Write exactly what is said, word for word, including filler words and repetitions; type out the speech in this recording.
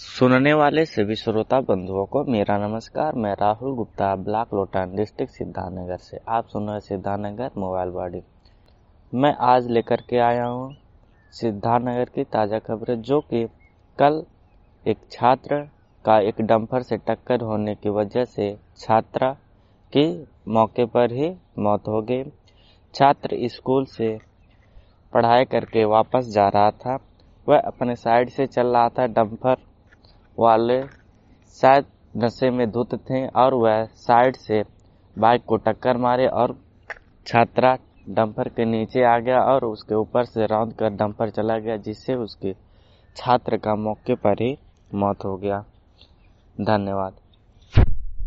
सुनने वाले सभी श्रोता बंधुओं को मेरा नमस्कार। मैं राहुल गुप्ता, ब्लॉक लोटान, डिस्ट्रिक्ट सिद्धार्थनगर से। आप सुन रहे सिद्धार्थनगर मोबाइल बॉडी। मैं आज लेकर के आया हूँ सिद्धार्थनगर की ताज़ा खबरें, जो कि कल एक छात्र का एक डंपर से टक्कर होने की वजह से छात्रा की मौके पर ही मौत हो गई। छात्र स्कूल से पढ़ाई करके वापस जा रहा था। वह अपने साइड से चल रहा था। डंपर वाले शायद नशे में धुत थे और वह साइड से बाइक को टक्कर मारे और छात्रा डंपर के नीचे आ गया और उसके ऊपर से रौंद कर डंपर चला गया, जिससे उसके छात्र का मौके पर ही मौत हो गया। धन्यवाद।